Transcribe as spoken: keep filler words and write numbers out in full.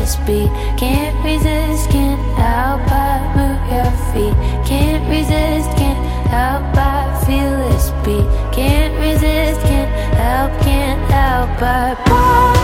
this beat. Can't resist, can't help but move your feet. Can't resist, can't help but feel this beat. Can't resist, can't help, can't help but